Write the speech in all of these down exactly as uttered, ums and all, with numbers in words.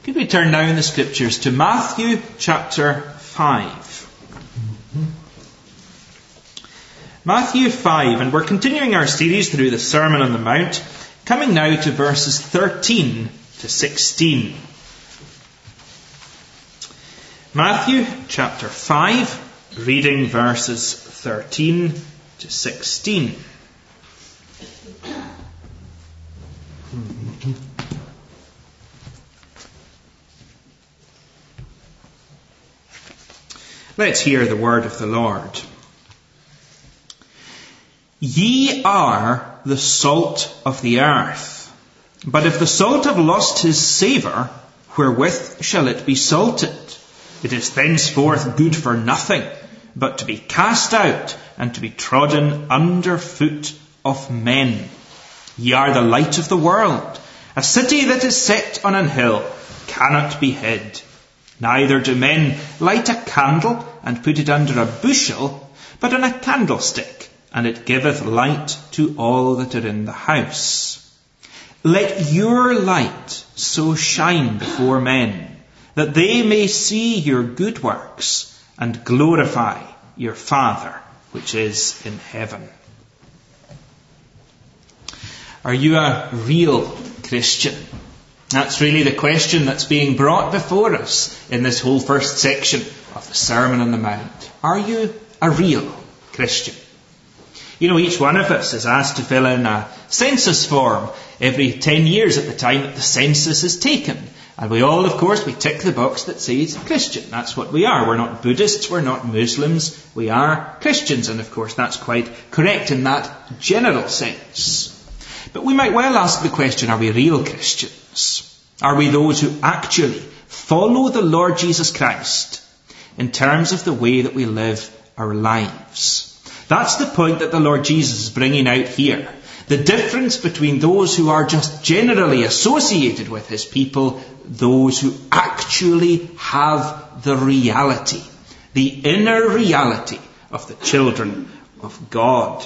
Could we turn now in the Scriptures to Matthew chapter five. Matthew five, and we're continuing our series through the Sermon on the Mount, coming now to verses thirteen to sixteen. Matthew chapter five, reading verses thirteen to sixteen. Let's hear the word of the Lord. Ye are the salt of the earth. But if the salt have lost his savour, wherewith shall it be salted? It is thenceforth good for nothing, but to be cast out and to be trodden under foot of men. Ye are the light of the world. A city that is set on an hill cannot be hid. Neither do men light a candle and put it under a bushel, but on a candlestick, and it giveth light to all that are in the house. Let your light so shine before men, that they may see your good works, and glorify your Father which is in heaven. Are you a real Christian? That's really the question that's being brought before us in this whole first section of the Sermon on the Mount. Are you a real Christian? You know, each one of us is asked to fill in a census form every ten years at the time that the census is taken. And we all, of course, we tick the box that says Christian. That's what we are. We're not Buddhists, we're not Muslims, we are Christians. And of course, that's quite correct in that general sense. But we might well ask the question, are we real Christians? Are we those who actually follow the Lord Jesus Christ in terms of the way that we live our lives? That's the point that the Lord Jesus is bringing out here. The difference between those who are just generally associated with his people, those who actually have the reality, the inner reality of the children of God.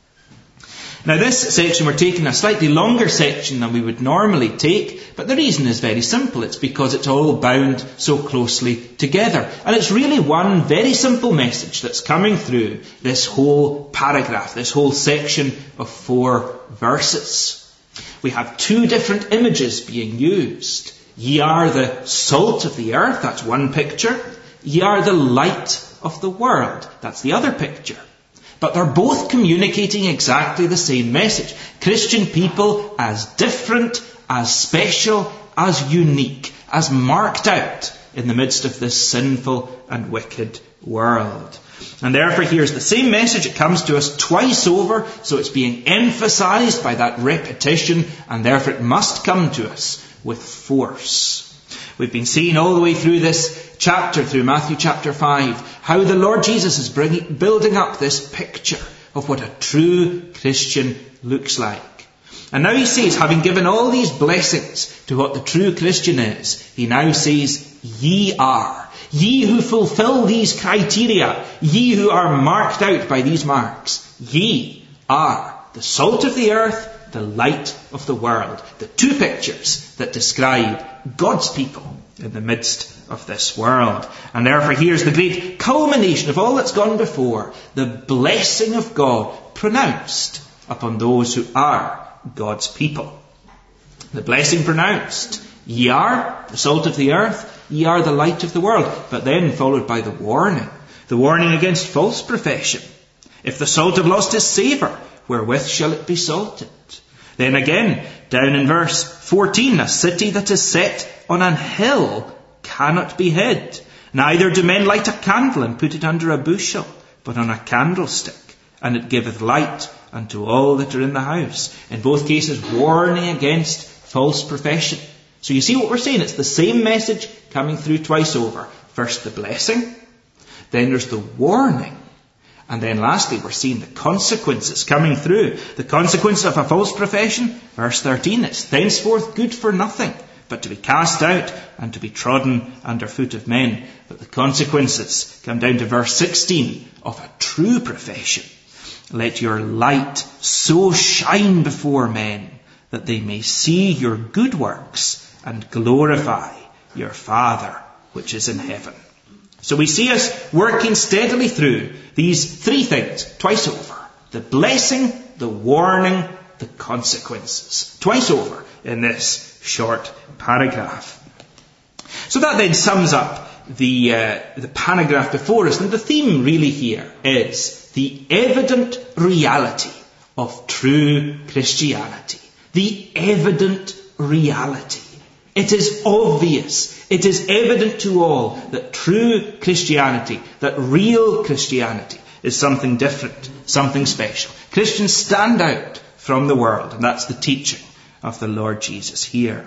Now this section, we're taking a slightly longer section than we would normally take, but the reason is very simple. It's because it's all bound so closely together. And it's really one very simple message that's coming through this whole paragraph, this whole section of four verses. We have two different images being used. Ye are the salt of the earth, that's one picture. Ye are the light of the world, that's the other picture. But they're both communicating exactly the same message. Christian people as different, as special, as unique, as marked out in the midst of this sinful and wicked world. And therefore here's the same message. It comes to us twice over, so it's being emphasized by that repetition, and therefore it must come to us with force. We've been seeing all the way through this chapter, through Matthew chapter five, how the Lord Jesus is bringing, building up this picture of what a true Christian looks like. And now he says, having given all these blessings to what the true Christian is, he now says, ye are. Ye who fulfill these criteria, ye who are marked out by these marks, ye are the salt of the earth, the light of the world. The two pictures that describe God's people in the midst of this world. And therefore here's the great culmination of all that's gone before, the blessing of God pronounced upon those who are God's people. The blessing pronounced, ye are the salt of the earth, ye are the light of the world. But then followed by the warning, the warning against false profession. If the salt have lost its savour, wherewith shall it be salted? Then again, down in verse fourteen, a city that is set on an hill cannot be hid. Neither do men light a candle and put it under a bushel, but on a candlestick, and it giveth light unto all that are in the house. In both cases, warning against false profession. So you see what we're saying? It's the same message coming through twice over. First the blessing, then there's the warning, and then lastly we're seeing the consequences coming through. The consequence of a false profession, verse thirteen, it's thenceforth good for nothing, but to be cast out and to be trodden under foot of men. But the consequences come down to verse sixteen of a true profession. Let your light so shine before men that they may see your good works and glorify your Father which is in heaven. So we see us working steadily through these three things twice over. The blessing, the warning, the consequences. Twice over in this short paragraph. So that then sums up the, uh, the paragraph before us. And the theme really here is the evident reality of true Christianity. The evident reality. It is obvious. It is evident to all that true Christianity, that real Christianity is something different, something special. Christians stand out from the world, and that's the teaching of the Lord Jesus here.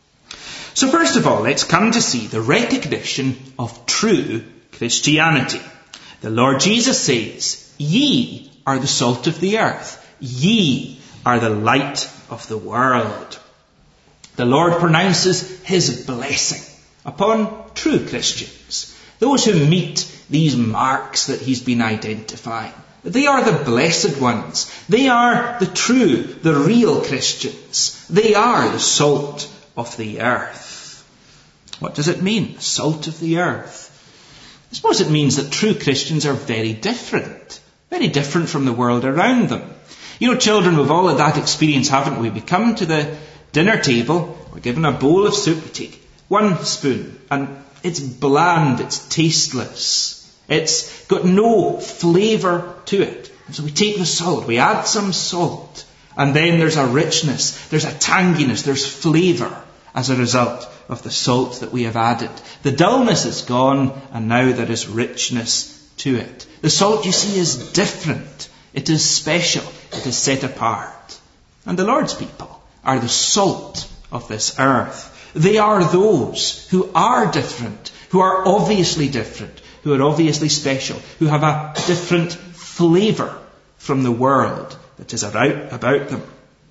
So first of all, let's come to see the recognition of true Christianity. The Lord Jesus says, "Ye are the salt of the earth. Ye are the light of the world." The Lord pronounces his blessing upon true Christians, those who meet these marks that he's been identifying. They are the blessed ones. They are the true, the real Christians. They are the salt of the earth. What does it mean, salt of the earth? I suppose it means that true Christians are very different, very different from the world around them. You know, children, we've all had that experience, haven't we? We come to the dinner table, we're given a bowl of soup, we take one spoon, and it's bland, it's tasteless. It's got no flavour to it. And so we take the salt, we add some salt, and then there's a richness, there's a tanginess, there's flavour as a result of the salt that we have added. The dullness is gone, and now there is richness to it. The salt, you see, is different. It is special. It is set apart. And the Lord's people are the salt of this earth. They are those who are different, who are obviously different, who are obviously special, who have a different flavour from the world that is about them.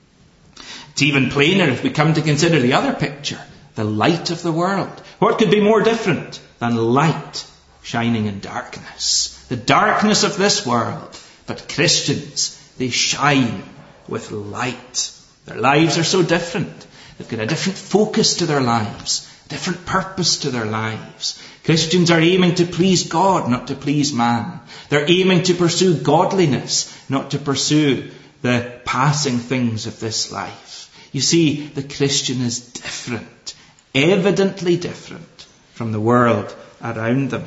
It's even plainer if we come to consider the other picture, the light of the world. What could be more different than light shining in darkness? The darkness of this world. But Christians, they shine with light. Their lives are so different. They've got a different focus to their lives, a different purpose to their lives. Christians are aiming to please God, not to please man. They're aiming to pursue godliness, not to pursue the passing things of this life. You see, the Christian is different, evidently different from the world around them.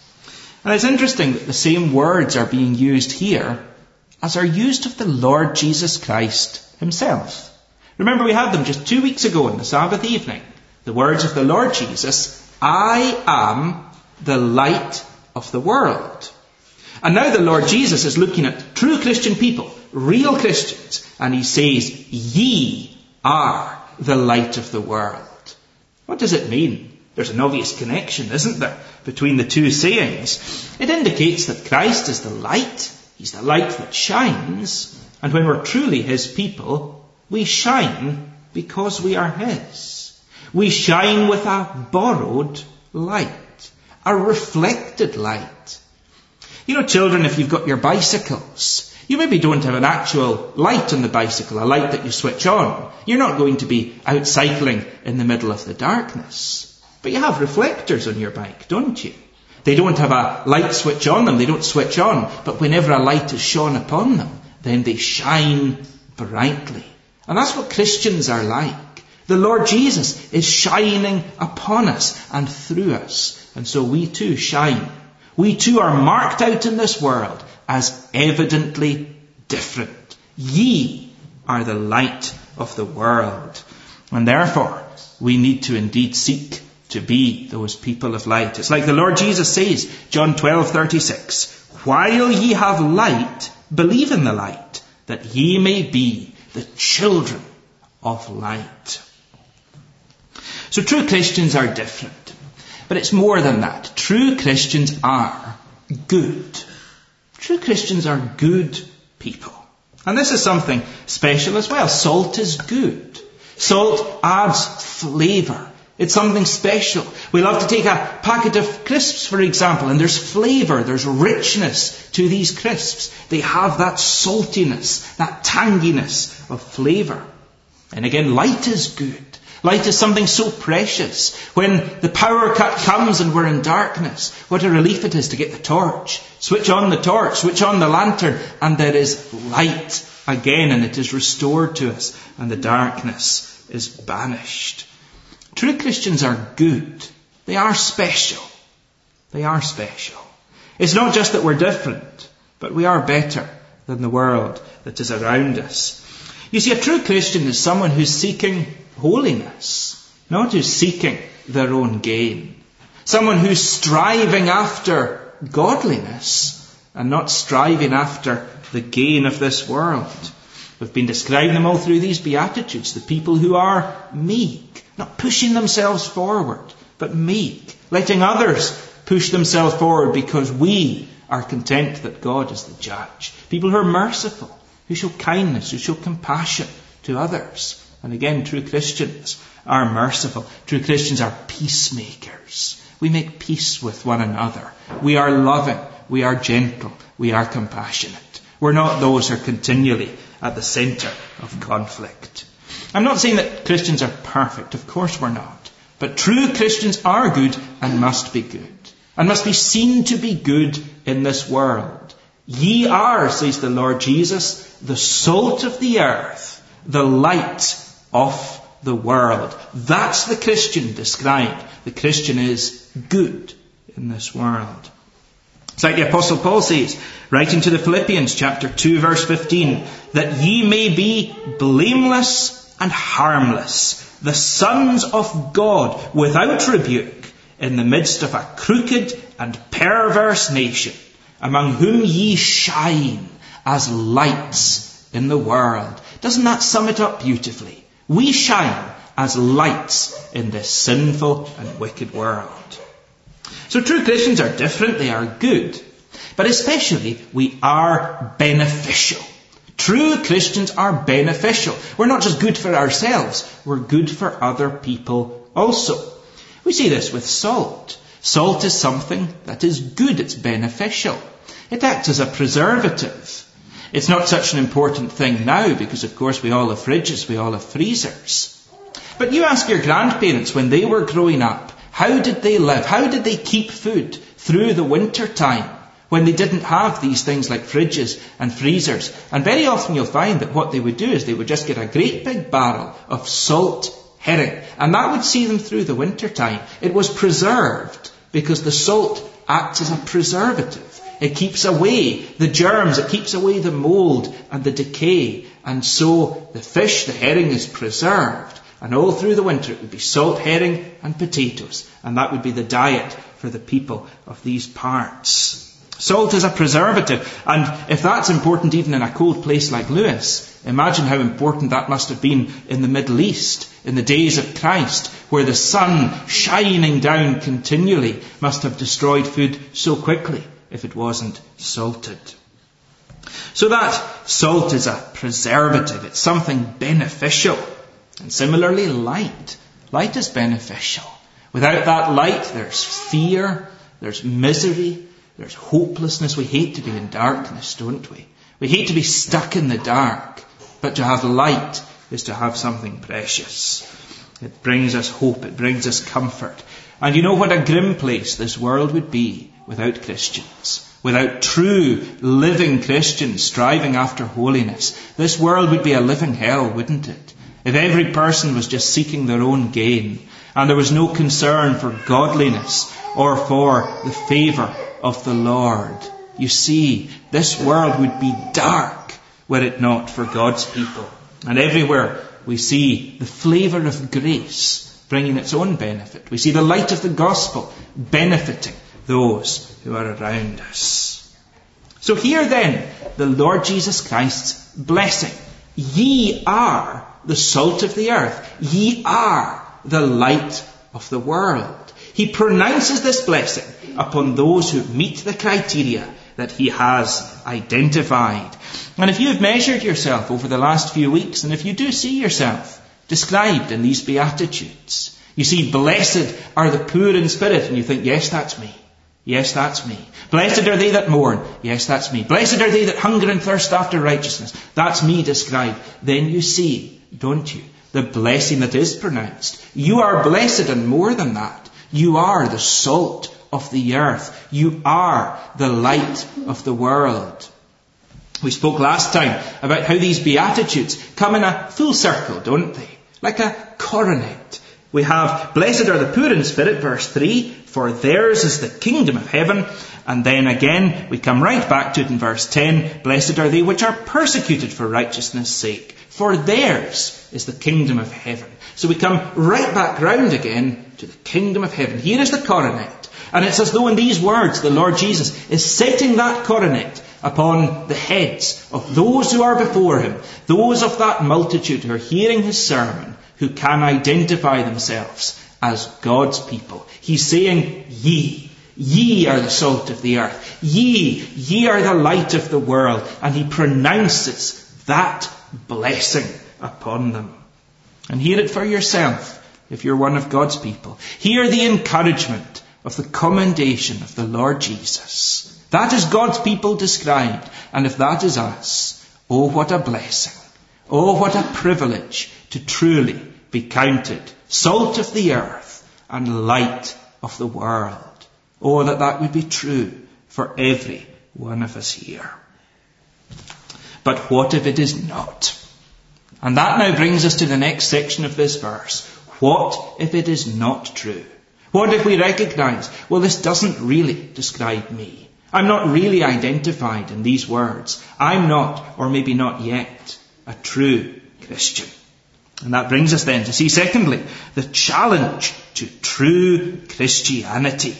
And it's interesting that the same words are being used here as are used of the Lord Jesus Christ himself. Remember, we had them just two weeks ago on the Sabbath evening. The words of the Lord Jesus, "I am the light of the world." And now the Lord Jesus is looking at true Christian people, real Christians, and he says, "Ye are the light of the world." What does it mean? There's an obvious connection, isn't there, between the two sayings? It indicates that Christ is the light. He's the light that shines. And when we're truly his people, we shine because we are his. We shine with a borrowed light, a reflected light. You know, children, if you've got your bicycles, you maybe don't have an actual light on the bicycle, a light that you switch on. You're not going to be out cycling in the middle of the darkness. But you have reflectors on your bike, don't you? They don't have a light switch on them, they don't switch on, but whenever a light is shone upon them, then they shine brightly. And that's what Christians are like. The Lord Jesus is shining upon us and through us. And so we too shine. We too are marked out in this world as evidently different. Ye are the light of the world. And therefore, we need to indeed seek to be those people of light. It's like the Lord Jesus says, John twelve thirty-six, "While ye have light, believe in the light, that ye may be the children of light." So true Christians are different. But it's more than that. True Christians are good. True Christians are good people. And this is something special as well. Salt is good. Salt adds flavour. It's something special. We love to take a packet of crisps, for example, and there's flavour, there's richness to these crisps. They have that saltiness, that tanginess of flavour. And again, light is good. Light is something so precious. When the power cut comes and we're in darkness, what a relief it is to get the torch. Switch on the torch, switch on the lantern, and there is light again, and it is restored to us, and the darkness is banished. True Christians are good. They are special. They are special. It's not just that we're different, but we are better than the world that is around us. You see, a true Christian is someone who's seeking holiness, not who's seeking their own gain. Someone who's striving after godliness and not striving after the gain of this world. We've been describing them all through these Beatitudes, the people who are meek, not pushing themselves forward, but meek, letting others push themselves forward because we are content that God is the judge. People who are merciful, who show kindness, who show compassion to others. And again, true Christians are merciful. True Christians are peacemakers. We make peace with one another. We are loving. We are gentle. We are compassionate. We're not those who are continually at the centre of conflict. I'm not saying that Christians are perfect. Of course we're not. But true Christians are good and must be good. And must be seen to be good in this world. Ye are, says the Lord Jesus, the salt of the earth, the light of the world. That's the Christian described. The Christian is good in this world. It's like the Apostle Paul says, writing to the Philippians chapter two verse fifteen, that ye may be blameless and harmless, the sons of God without rebuke, in the midst of a crooked and perverse nation, among whom ye shine as lights in the world. Doesn't that sum it up beautifully? We shine as lights in this sinful and wicked world. So true Christians are different, they are good, but especially we are beneficial. True Christians are beneficial. We're not just good for ourselves, we're good for other people also. We see this with salt. Salt is something that is good, it's beneficial. It acts as a preservative. It's not such an important thing now because, of course, we all have fridges, we all have freezers. But you ask your grandparents when they were growing up, how did they live? How did they keep food through the winter time when they didn't have these things like fridges and freezers? And very often you'll find that what they would do is they would just get a great big barrel of salt herring, and that would see them through the winter time. It was preserved because the salt acts as a preservative. It keeps away the germs, it keeps away the mould and the decay. And so the fish, the herring, is preserved. And all through the winter it would be salt, herring and potatoes. And that would be the diet for the people of these parts. Salt is a preservative. And if that's important even in a cold place like Lewis, imagine how important that must have been in the Middle East, in the days of Christ, where the sun shining down continually must have destroyed food so quickly if it wasn't salted. So that salt is a preservative. It's something beneficial. And similarly, light. Light is beneficial. Without that light, there's fear, there's misery, there's hopelessness. We hate to be in darkness, don't we? We hate to be stuck in the dark. But to have light is to have something precious. It brings us hope. It brings us comfort. And you know what a grim place this world would be without Christians. Without true, living Christians striving after holiness. This world would be a living hell, wouldn't it? If every person was just seeking their own gain and there was no concern for godliness or for the favour of the Lord. You see, this world would be dark were it not for God's people. And everywhere we see the flavour of grace bringing its own benefit. We see the light of the gospel benefiting those who are around us. So here then, the Lord Jesus Christ's blessing. Ye are the salt of the earth. Ye are the light of the world. He pronounces this blessing upon those who meet the criteria that he has identified. And if you have measured yourself over the last few weeks, and if you do see yourself described in these Beatitudes, you see, blessed are the poor in spirit, and you think, yes, that's me. Yes, that's me. Blessed are they that mourn. Yes, that's me. Blessed are they that hunger and thirst after righteousness. That's me described. Then you see, don't you, the blessing that is pronounced. You are blessed, and more than that, you are the salt of the earth. You are the light of the world. We spoke last time about how these Beatitudes come in a full circle, don't they? Like a coronet. We have, blessed are the poor in spirit, verse three, for theirs is the kingdom of heaven. And then again, we come right back to it in verse ten, blessed are they which are persecuted for righteousness' sake, for theirs is the kingdom of heaven. So we come right back round again to the kingdom of heaven. Here is the coronet. And it's as though in these words the Lord Jesus is setting that coronet upon the heads of those who are before him, those of that multitude who are hearing his sermon, who can identify themselves as God's people. He's saying, ye, ye are the salt of the earth. Ye, ye are the light of the world. And he pronounces that blessing upon them. And hear it for yourself if you're one of God's people. Hear the encouragement of the commendation of the Lord Jesus. That is God's people described. And if that is us, oh, what a blessing. Oh, what a privilege to truly be counted salt of the earth and light of the world. Oh, that that would be true for every one of us here. But what if it is not? And that now brings us to the next section of this verse. What if it is not true? What if we recognize, well, this doesn't really describe me. I'm not really identified in these words. I'm not, or maybe not yet, a true Christian. And that brings us then to see, secondly, the challenge to true Christianity.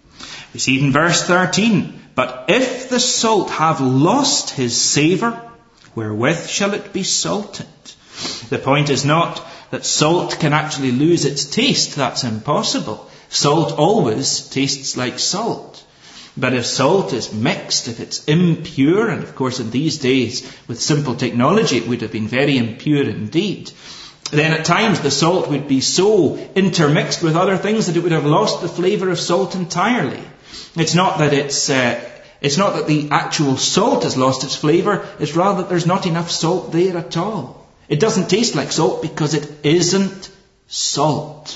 We see it in verse thirteen. But if the salt have lost his savour, wherewith shall it be salted? The point is not that salt can actually lose its taste. That's impossible. Salt always tastes like salt. But if salt is mixed, if it's impure, and of course in these days with simple technology it would have been very impure indeed, then at times the salt would be so intermixed with other things that it would have lost the flavour of salt entirely. It's not that it's uh, it's not that the actual salt has lost its flavour, it's rather that there's not enough salt there at all. It doesn't taste like salt because it isn't salt.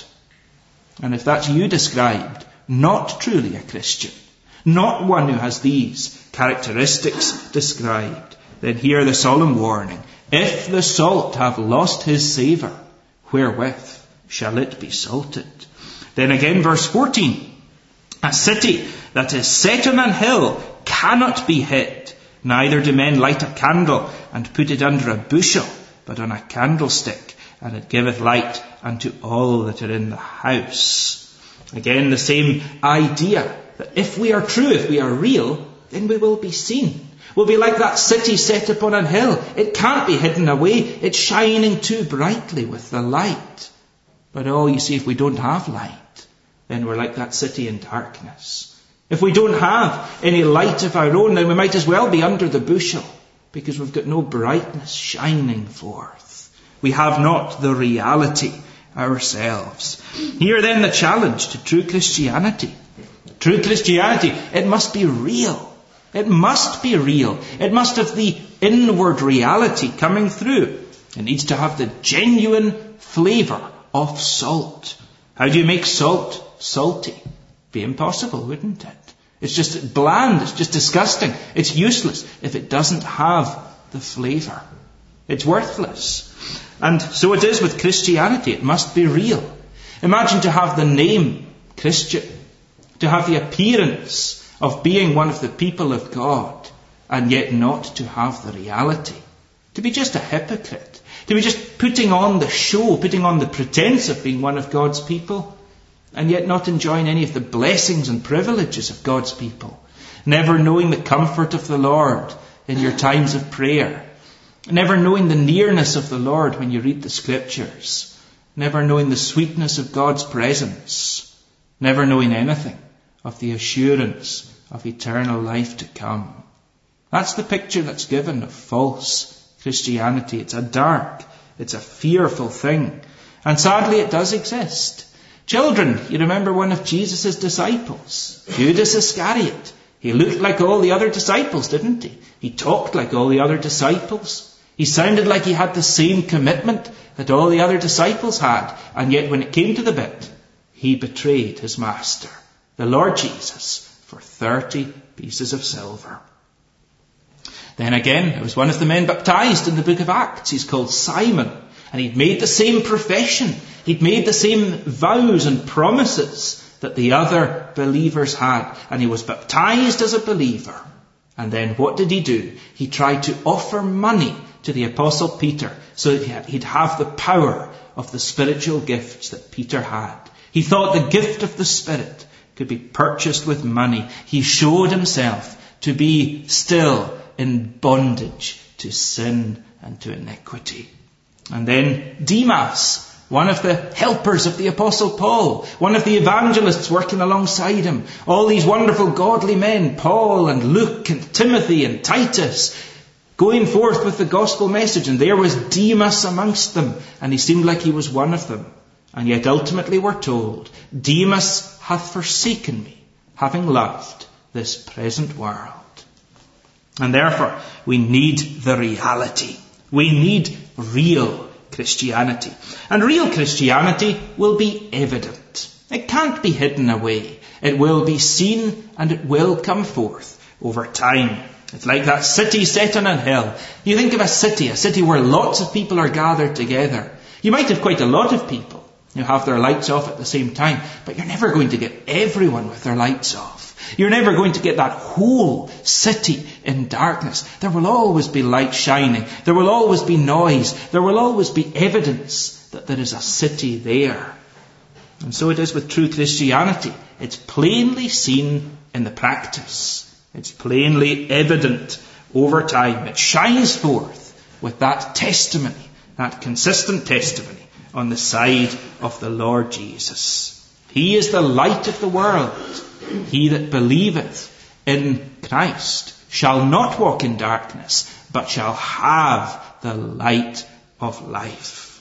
And if that's you described, not truly a Christian, not one who has these characteristics described, then hear the solemn warning. If the salt have lost his savour, wherewith shall it be salted? Then again verse fourteen. A city that is set on an hill cannot be hid. Neither do men light a candle and put it under a bushel, but on a candlestick, and it giveth light unto all that are in the house. Again, the same idea that if we are true, if we are real, then we will be seen. We'll be like that city set upon an hill. It can't be hidden away. It's shining too brightly with the light. But oh, you see, if we don't have light, then we're like that city in darkness. If we don't have any light of our own, then we might as well be under the bushel, because we've got no brightness shining forth. We have not the reality ourselves. Here then the challenge to true Christianity. True Christianity, it must be real. It must be real. It must have the inward reality coming through. It needs to have the genuine flavour of salt. How do you make salt salty? Be impossible, wouldn't it? It's just bland. It's just disgusting. It's useless if it doesn't have the flavour. It's worthless. And so it is with Christianity. It must be real. Imagine to have the name Christian, to have the appearance of being one of the people of God, and yet not to have the reality. To be just a hypocrite. To be just putting on the show, putting on the pretense of being one of God's people, and yet not enjoying any of the blessings and privileges of God's people. Never knowing the comfort of the Lord in your times of prayer. Never knowing the nearness of the Lord when you read the Scriptures. Never knowing the sweetness of God's presence. Never knowing anything of the assurance of eternal life to come. That's the picture that's given of false Christianity. It's a dark, it's a fearful thing. And sadly it does exist. Children, you remember one of Jesus' disciples, Judas Iscariot. He looked like all the other disciples, didn't he? He talked like all the other disciples. He sounded like he had the same commitment that all the other disciples had. And yet when it came to the bit, he betrayed his master, the Lord Jesus, for thirty pieces of silver. Then again, there was one of the men baptized in the book of Acts. He's called Simon. And he'd made the same profession. He'd made the same vows and promises that the other believers had. And he was baptized as a believer. And then what did he do? He tried to offer money to the Apostle Peter so that he'd have the power of the spiritual gifts that Peter had. He thought the gift of the Spirit could be purchased with money. He showed himself to be still in bondage to sin and to iniquity. And then Demas, one of the helpers of the Apostle Paul, one of the evangelists working alongside him, all these wonderful godly men, Paul and Luke and Timothy and Titus, going forth with the gospel message. And there was Demas amongst them, and he seemed like he was one of them. And yet ultimately we're told, Demas hath forsaken me, having loved this present world. And therefore we need the reality. We need real Christianity. And real Christianity will be evident. It can't be hidden away. It will be seen and it will come forth over time. It's like that city set on a hill. You think of a city, a city where lots of people are gathered together. You might have quite a lot of people who have their lights off at the same time, but you're never going to get everyone with their lights off. You're never going to get that whole city in darkness. There will always be light shining. There will always be noise. There will always be evidence that there is a city there. And so it is with true Christianity. It's plainly seen in the practice. It's plainly evident over time. It shines forth with that testimony, that consistent testimony on the side of the Lord Jesus. He is the light of the world. He that believeth in Christ shall not walk in darkness, but shall have the light of life.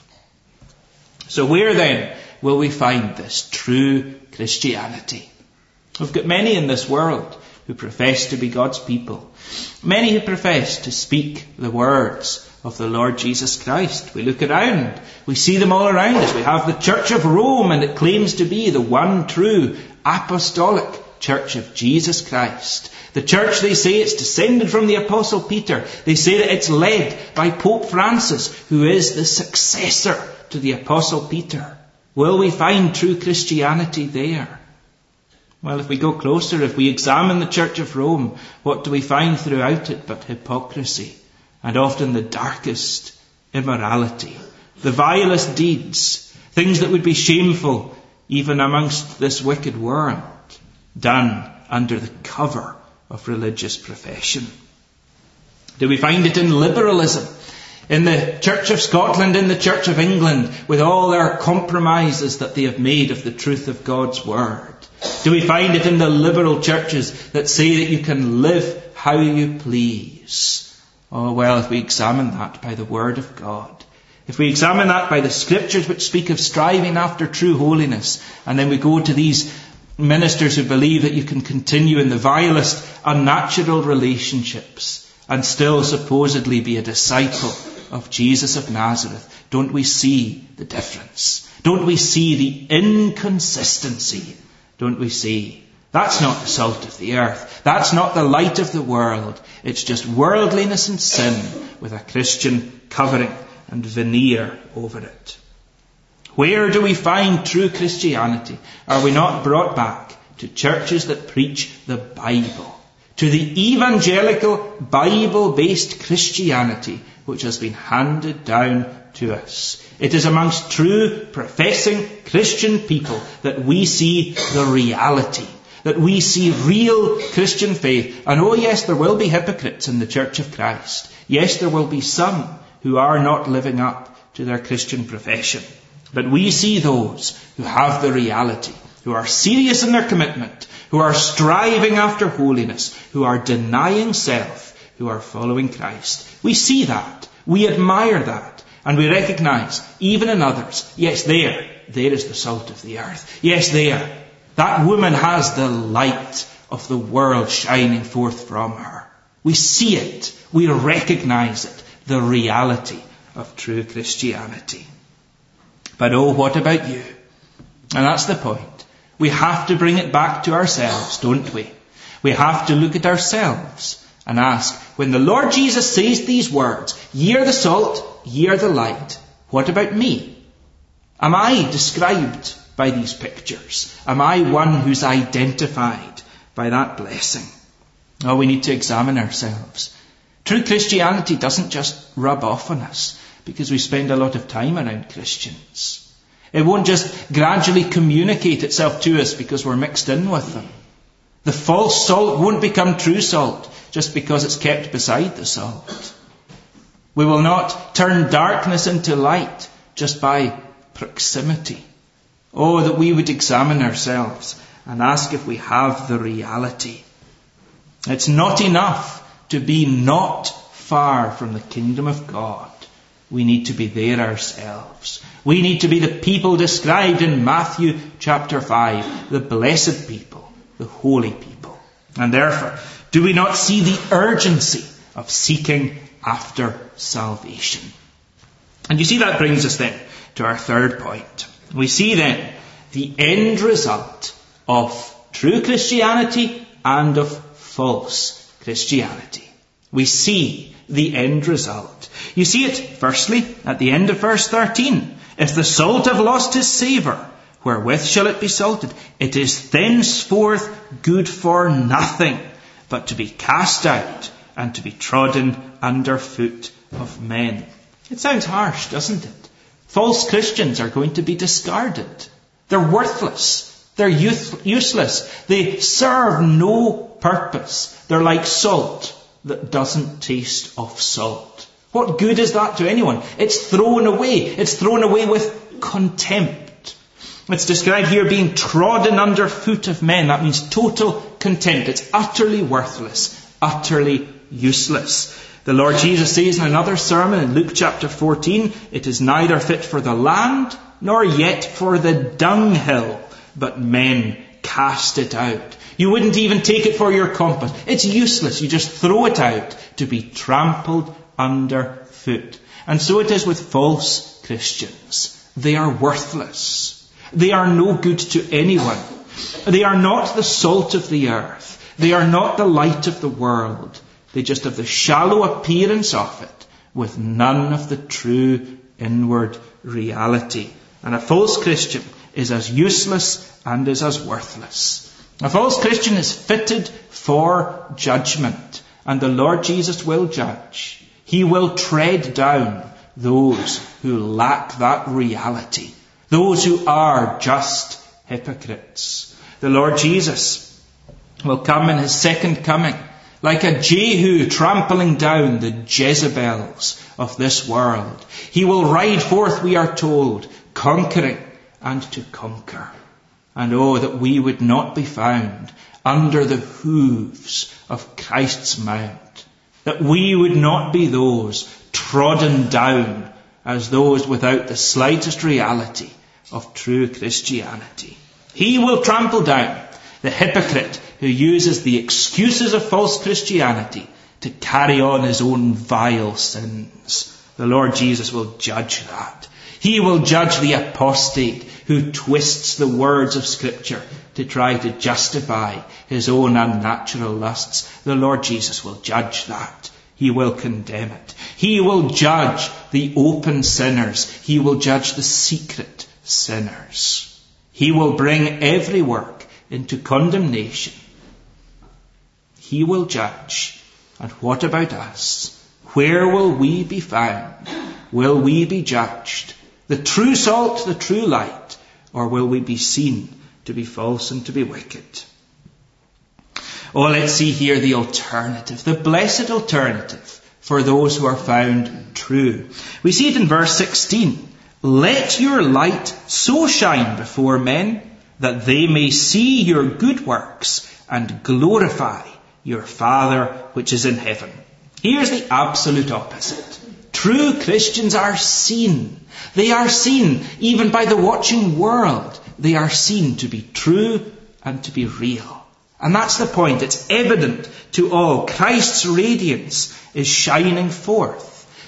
So where then will we find this true Christianity? We've got many in this world who profess to be God's people. Many who profess to speak the words of the Lord Jesus Christ. We look around. We see them all around us. We have the Church of Rome, and it claims to be the one true apostolic Church of Jesus Christ. The church, they say, it's descended from the Apostle Peter. They say that it's led by Pope Francis, who is the successor to the Apostle Peter. Will we find true Christianity there? Well, if we go closer, if we examine the Church of Rome, what do we find throughout it but hypocrisy, and often the darkest immorality, the vilest deeds, things that would be shameful even amongst this wicked world, done under the cover of religious profession. Do we find it in liberalism, in the Church of Scotland, in the Church of England, with all their compromises that they have made of the truth of God's Word? Do we find it in the liberal churches that say that you can live how you please? Oh, well, if we examine that by the Word of God, if we examine that by the Scriptures which speak of striving after true holiness, and then we go to these ministers who believe that you can continue in the vilest unnatural relationships and still supposedly be a disciple of Jesus of Nazareth, don't we see the difference? Don't we see the inconsistency? Don't we see? That's not the salt of the earth. That's not the light of the world. It's just worldliness and sin with a Christian covering and veneer over it. Where do we find true Christianity? Are we not brought back to churches that preach the Bible, to the evangelical Bible-based Christianity which has been handed down to us? It is amongst true professing Christian people that we see the reality, that we see real Christian faith. And oh yes, there will be hypocrites in the Church of Christ. Yes, there will be some who are not living up to their Christian profession. But we see those who have the reality, who are serious in their commitment, who are striving after holiness, who are denying self, who are following Christ. We see that. We admire that. And we recognize, even in others, yes, there, there is the salt of the earth. Yes, there, that woman has the light of the world shining forth from her. We see it. We recognize it. the reality of true Christianity. But oh, what about you? And that's the point. We have to bring it back to ourselves, don't we? We have to look at ourselves and ask, when the Lord Jesus says these words, ye are the salt, ye are the light, what about me? Am I described by these pictures? Am I one who's identified by that blessing? Oh, we need to examine ourselves. True Christianity doesn't just rub off on us because we spend a lot of time around Christians. It won't just gradually communicate itself to us because we're mixed in with them. The false salt won't become true salt just because it's kept beside the salt. We will not turn darkness into light just by proximity. Oh, that we would examine ourselves and ask if we have the reality. It's not enough to be not far from the kingdom of God. We need to be there ourselves. We need to be the people described in Matthew chapter five, the blessed people, the holy people. And therefore, do we not see the urgency of seeking after salvation? And you see, that brings us then to our third point. We see then the end result of true Christianity and of false Christianity. We see the end result. You see it, firstly, at the end of verse thirteen. If the salt have lost his savour, wherewith shall it be salted? It is thenceforth good for nothing, but to be cast out and to be trodden under foot of men. It sounds harsh, doesn't it? False Christians are going to be discarded. They're worthless. They're youth- useless. They serve no purpose. They're like salt that doesn't taste of salt. What good is that to anyone? It's thrown away. It's thrown away with contempt. It's described here being trodden under foot of men. That means total contempt. It's utterly worthless, utterly useless. The Lord Jesus says in another sermon in Luke chapter fourteen, it is neither fit for the land nor yet for the dunghill, but men cast it out. You wouldn't even take it for your compass. It's useless. You just throw it out to be trampled underfoot. And so it is with false Christians. They are worthless. They are no good to anyone. They are not the salt of the earth. They are not the light of the world. They just have the shallow appearance of it, with none of the true inward reality. And a false Christian is as useless and is as worthless. A false Christian is fitted for judgment, and the Lord Jesus will judge. He will tread down those who lack that reality, those who are just hypocrites. The Lord Jesus will come in his second coming like a Jehu trampling down the Jezebels of this world. He will ride forth, we are told, conquering and to conquer. And oh, that we would not be found under the hooves of Christ's mount. That we would not be those trodden down as those without the slightest reality of true Christianity. He will trample down the hypocrite who uses the excuses of false Christianity to carry on his own vile sins. The Lord Jesus will judge that. He will judge the apostate who twists the words of Scripture to try to justify his own unnatural lusts. The Lord Jesus will judge that. He will condemn it. He will judge the open sinners. He will judge the secret sinners. He will bring every work into condemnation. He will judge. And what about us? Where will we be found? Will we be judged? The true salt, the true light, or will we be seen to be false and to be wicked? Oh, let's see here the alternative, the blessed alternative for those who are found true. We see it in verse sixteen. Let your light so shine before men that they may see your good works and glorify your Father which is in heaven. Here's the absolute opposite. True Christians are seen. They are seen even by the watching world. They are seen to be true and to be real. And that's the point. It's evident to all. Christ's radiance is shining forth.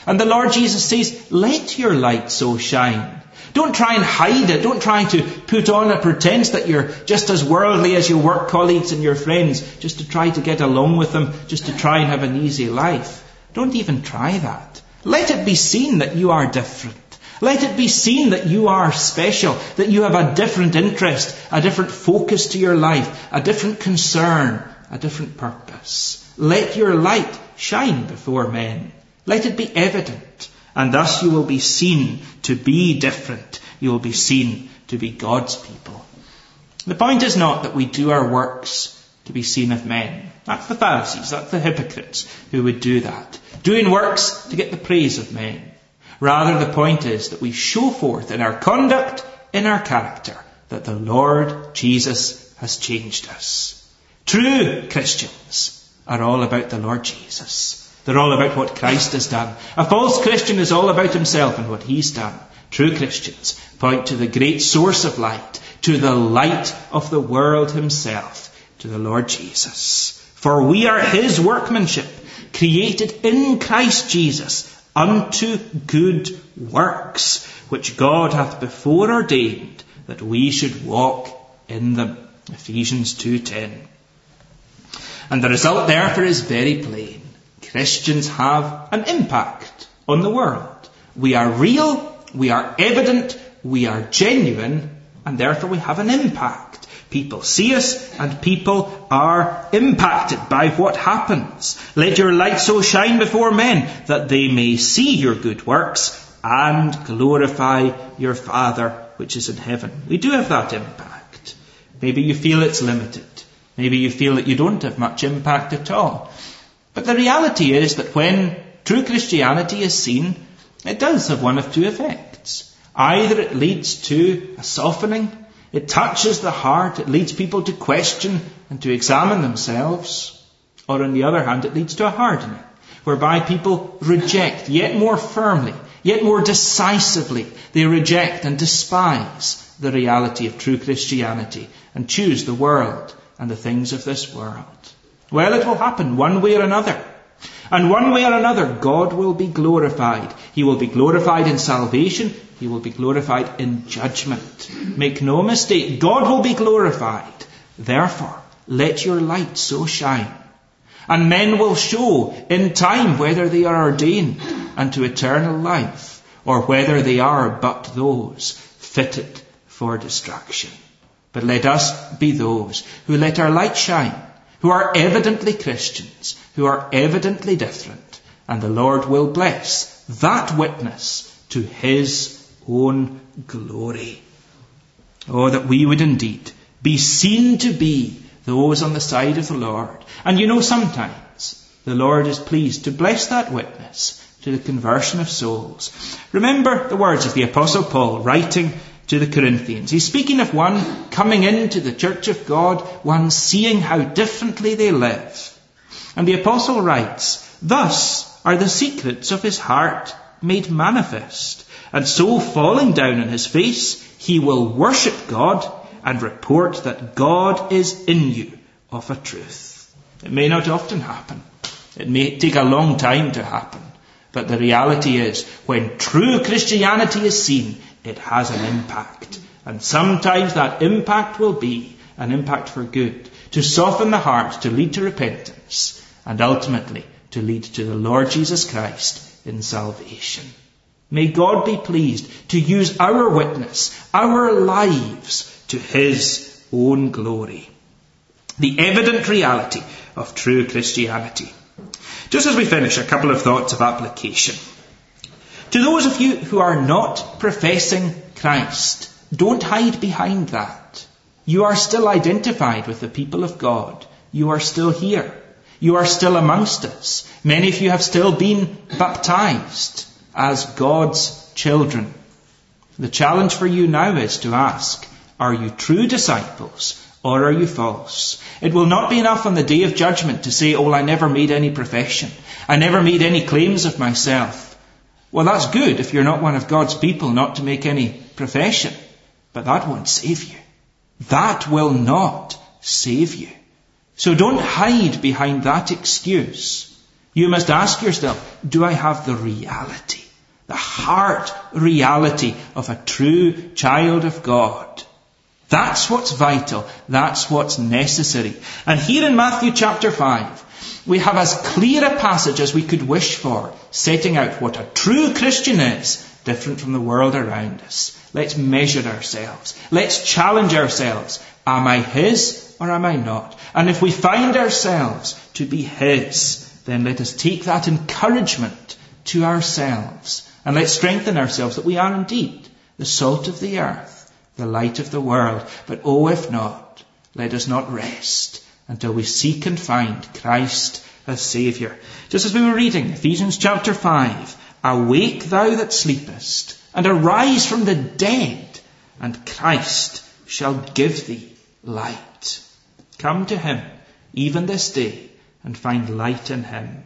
And the Lord Jesus says, let your light so shine. Don't try and hide it. Don't try to put on a pretense that you're just as worldly as your work colleagues and your friends, just to try to get along with them, just to try and have an easy life. Don't even try that. Let it be seen that you are different. Let it be seen that you are special, that you have a different interest, a different focus to your life, a different concern, a different purpose. Let your light shine before men. Let it be evident. And thus you will be seen to be different. You will be seen to be God's people. The point is not that we do our works to be seen of men. That's the Pharisees, that's the hypocrites who would do that. Doing works to get the praise of men. Rather, the point is that we show forth in our conduct, in our character, that the Lord Jesus has changed us. True Christians are all about the Lord Jesus. They're all about what Christ has done. A false Christian is all about himself and what he's done. True Christians point to the great source of light, to the light of the world himself, to the Lord Jesus. For we are his workmanship, created in Christ Jesus unto good works, which God hath before ordained that we should walk in them. Ephesians two ten. And the result therefore is very plain. Christians have an impact on the world. We are real, we are evident, we are genuine, and therefore we have an impact. People see us and people are impacted by what happens. Let your light so shine before men that they may see your good works and glorify your Father which is in heaven. We do have that impact. Maybe you feel it's limited. Maybe you feel that you don't have much impact at all. But the reality is that when true Christianity is seen, it does have one of two effects. Either it leads to a softening, it touches the heart, it leads people to question and to examine themselves. Or on the other hand, it leads to a hardening, whereby people reject yet more firmly, yet more decisively, they reject and despise the reality of true Christianity and choose the world and the things of this world. Well, it will happen one way or another. And one way or another, God will be glorified. He will be glorified in salvation. He will be glorified in judgment. Make no mistake, God will be glorified. Therefore, let your light so shine. And men will show in time whether they are ordained unto eternal life, or whether they are but those fitted for destruction. But let us be those who let our light shine, who are evidently Christians, who are evidently different, and the Lord will bless that witness to his own glory. Oh, that we would indeed be seen to be those on the side of the Lord. And you know, sometimes the Lord is pleased to bless that witness to the conversion of souls. Remember the words of the Apostle Paul writing to the Corinthians. He's speaking of one coming into the church of God, one seeing how differently they live. And the apostle writes, thus are the secrets of his heart made manifest. And so, falling down on his face, he will worship God and report that God is in you of a truth. It may not often happen. It may take a long time to happen. But the reality is, when true Christianity is seen, it has an impact. And sometimes that impact will be an impact for good, to soften the heart, to lead to repentance, and ultimately to lead to the Lord Jesus Christ in salvation. May God be pleased to use our witness, our lives, to his own glory. The evident reality of true Christianity. Just as we finish, a couple of thoughts of application. To those of you who are not professing Christ, don't hide behind that. You are still identified with the people of God. You are still here. You are still amongst us. Many of you have still been baptized as God's children. The challenge for you now is to ask, are you true disciples or are you false? It will not be enough on the day of judgment to say, oh, I never made any profession. I never made any claims of myself. Well, that's good if you're not one of God's people not to make any profession. But that won't save you. That will not save you. So don't hide behind that excuse. You must ask yourself, do I have the reality, the heart reality of a true child of God? That's what's vital. That's what's necessary. And here in Matthew chapter five, we have as clear a passage as we could wish for, setting out what a true Christian is, different from the world around us. Let's measure ourselves. Let's challenge ourselves. Am I His or am I not? And if we find ourselves to be His, then let us take that encouragement to ourselves. And let's strengthen ourselves that we are indeed the salt of the earth, the light of the world. But oh, if not, let us not rest until we seek and find Christ as Saviour. Just as we were reading Ephesians chapter five, awake thou that sleepest, and arise from the dead, and Christ shall give thee light. Come to Him, even this day, and find light in Him.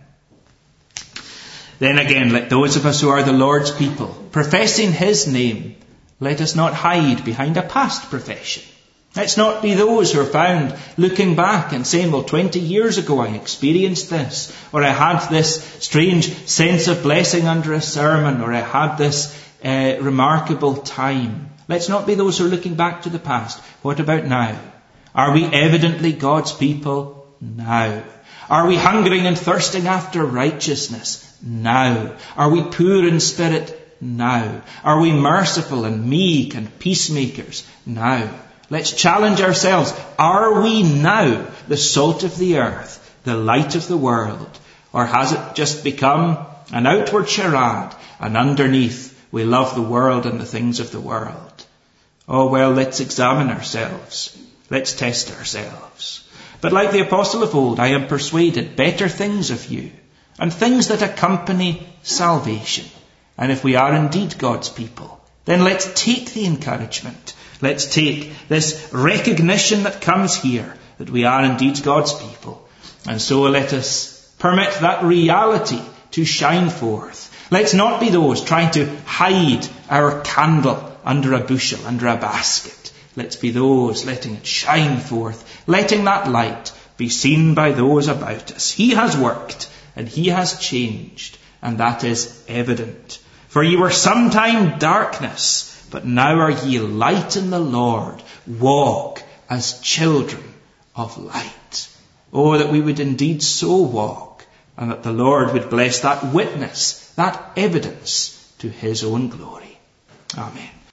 Then again, let those of us who are the Lord's people, professing His name, let us not hide behind a past profession. Let's not be those who are found looking back and saying, well, twenty years ago I experienced this, or I had this strange sense of blessing under a sermon, or I had this uh, remarkable time. Let's not be those who are looking back to the past. What about now? Are we evidently God's people? Now. Are we hungering and thirsting after righteousness? Now. Are we poor in spirit? Now. Are we merciful and meek and peacemakers? Now. Let's challenge ourselves. Are we now the salt of the earth, the light of the world? Or has it just become an outward charade, and underneath we love the world and the things of the world? Oh, well, let's examine ourselves. Let's test ourselves. But like the apostle of old, I am persuaded better things of you, and things that accompany salvation. And if we are indeed God's people, then let's take the encouragement. Let's take this recognition that comes here, that we are indeed God's people. And so let us permit that reality to shine forth. Let's not be those trying to hide our candle under a bushel, under a basket. Let's be those letting it shine forth, letting that light be seen by those about us. He has worked and He has changed, and that is evident. For ye were sometime darkness, but now are ye light in the Lord. Walk as children of light. Oh, that we would indeed so walk, and that the Lord would bless that witness, that evidence to His own glory. Amen.